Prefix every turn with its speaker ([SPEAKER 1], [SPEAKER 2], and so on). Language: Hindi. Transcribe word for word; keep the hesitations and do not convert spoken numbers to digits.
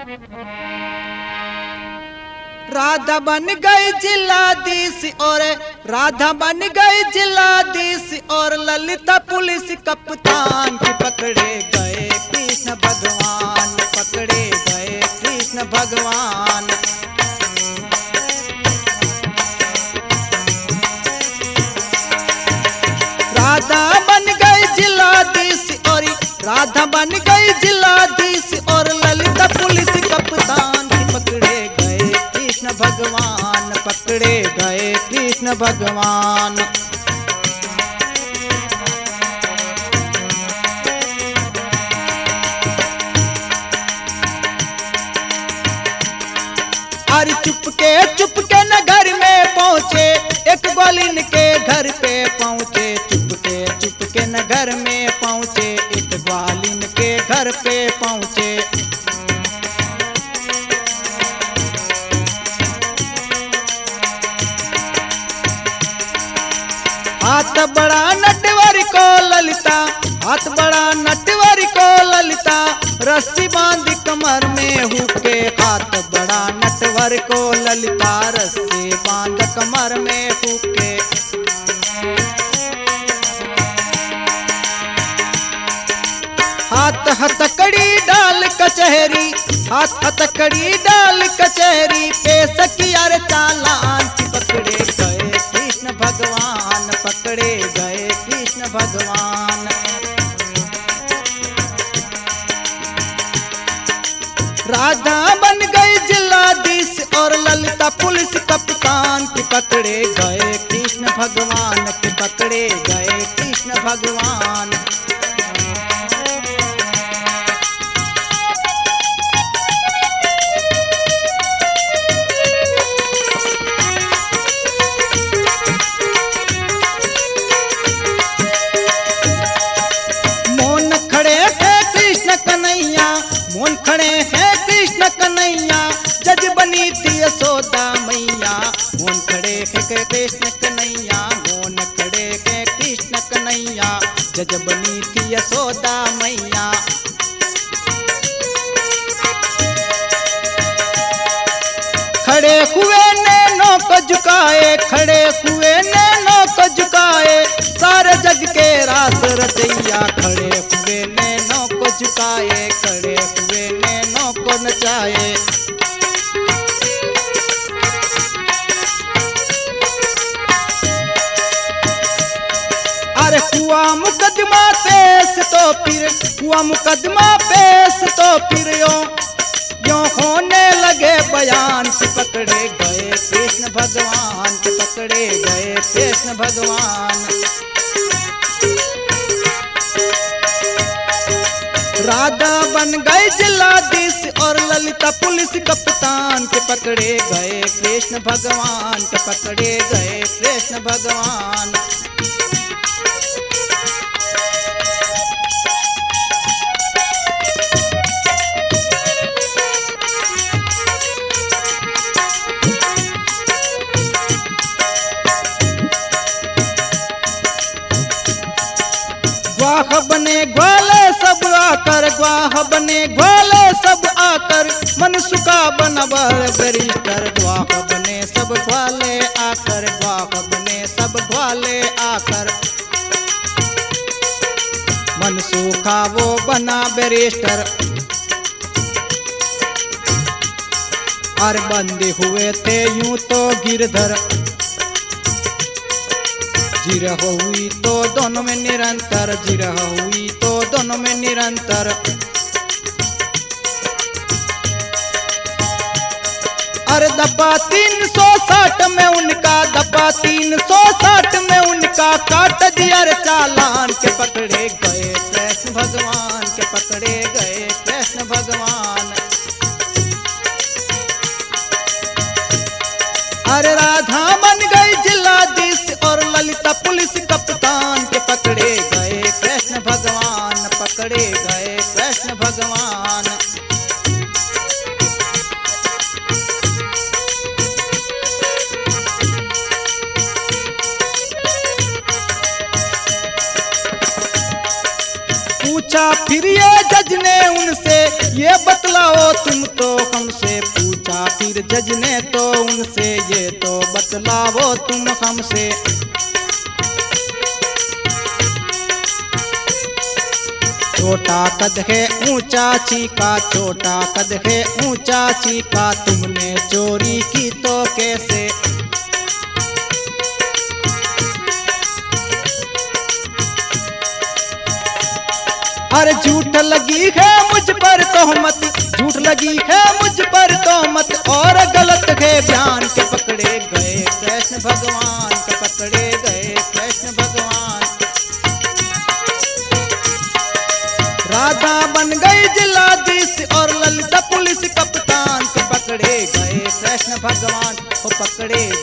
[SPEAKER 1] राधा बन गई जिलाधीश और राधा बन गई जिलाधीश और ललिता पुलिस कप्तान की पकड़े गए कृष्ण भगवान, पकड़े गए कृष्ण भगवान। राधा बन गई जिलाधीश और राधा बन गई जिलाधीश और ललिता पुलिस कप्तान की पकड़े गए कृष्ण भगवान, पकड़े गए कृष्ण भगवान। अरे चुपके चुपके न घर में पहुंचे, एक ग्वालिन के घर पे पहुंचे। चुपके चुपके न घर में पहुंचे, एक ग्वालिन के घर पे पहुंचे। हाथ बड़ा नटवर को ललिता, हाथ बड़ा नटवर को ललिता, रस्सी बांध कमर में हुके। हाथ बड़ा नटवर को ललिता, रस्सी बांध कमर में हुके। हाथ हथकड़ी डाल कचहरी, हाथ हथकड़ी डाल कचहरी, पेश किया रे चालान की पकड़े गए कृष्ण भगवान, पकड़े गए कृष्ण भगवान। राधा बन गई जिलाधीश और ललिता पुलिस कप्तान की पकड़े गए कृष्ण भगवान, के पकड़े गए कृष्ण भगवान। मोन खड़े हैं कृष्ण कन्हैया, मोन खड़े हैं कृष्ण कन्हैया, जज बनी थी यशोदा मैया। मोन खड़े हैं कृष्ण कन्हैया, मोन खड़े हैं कृष्ण कन्हैया, जज बनी थी यशोदा मैया। खड़े हुए नैनों को झुकाए, खड़े हुए नैनों को झुकाए, सारे जग के रास रचैया। खड़े हुए नैनों को झुकाए, खड़े हुए नैनों को नचाए। अरे हुआ मुकदमा पेश तो फिर, हुआ मुकदमा पेश तो फिर यो यो होने लगे बयान की पकड़े गए कृष्ण भगवान, के पकड़े गए कृष्ण भगवान। राधा बन गए जिलाधीश और ललिता पुलिस कप्तान के पकड़े गए कृष्ण भगवान, के पकड़े गए कृष्ण भगवान। ग्वाह बने ग्वाले सब आकर, ग्वाह बने ग्वाले सब आकर, मन सुखा बना बरिष्ठर। ग्वाह बने सब ग्वाले आकर, ग्वाह बने सब ग्वाले आकर, मन सुखा वो बना बरिष्ठर। और बंदी हुए थे यूं तो गिरधर, जिरह हुई तो दोनों में निरंतर, जिरह हुई तो दोनों में निरंतर। अरे दफा तीन सौ साठ में उनका, दफा तीन सौ साठ में उनका काट दिया रे चालान, के पकड़े गए कृष्ण भगवान, के पकड़े गए कृष्ण भगवान। अरे राधा बन गई जिलाधीश और ललिता पुलिस कप्तान के पकड़े गए कृष्ण भगवान, पकड़े गए कृष्ण भगवान। पूछा फिर ये जज ने उनसे, ये बतला बतलाओ तुम तो हमसे पूछा फिर जज ने तो उनसे ये तो बतलाओ तुम हमसे। छोटा कद है ऊंचा चीका, छोटा कद है ऊंचा चीका, तुमने चोरी की तो कैसे। अरे झूठ लगी है मुझ पर तोहमत, झूठ लगी है मुझ पर तोहमत, और गलत है बयान के पकड़े गए कृष्ण भगवान, के पकड़े गए कृष्ण भगवान। राधा बन गई जिलाधीश और ललिता पुलिस कप्तान, के पकड़े गए कृष्ण भगवान, वो पकड़े